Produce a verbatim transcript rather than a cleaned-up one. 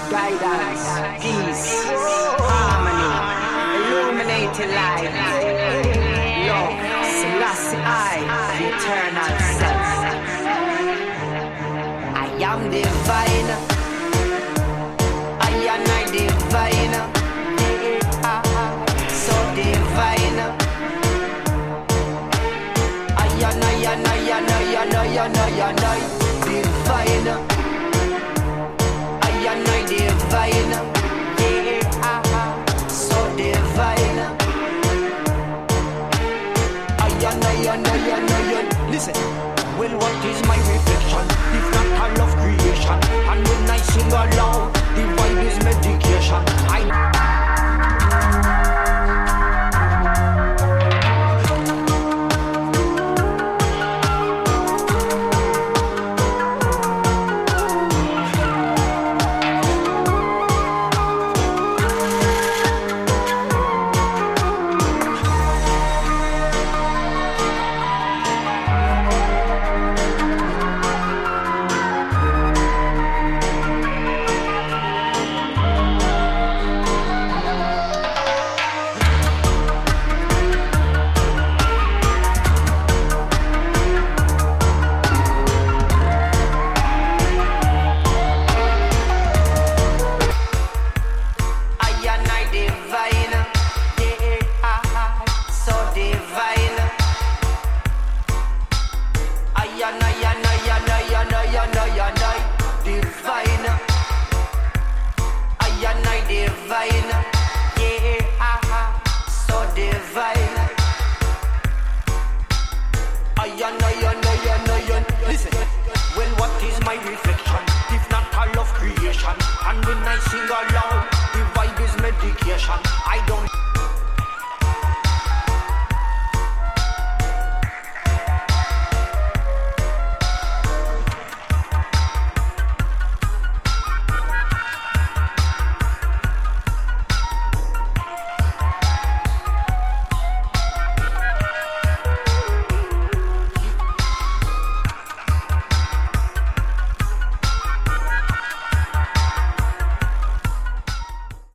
guidance, peace, harmony, illuminating light, love, Selassie I, the eternal self. I am divine, I am I divine, so divine. I am I am I am I am I am I am I divine. I am I divine, yeah, so divine. I am I am I am I am. Listen, well, what is my reflection if not all of creation? And when I sing along.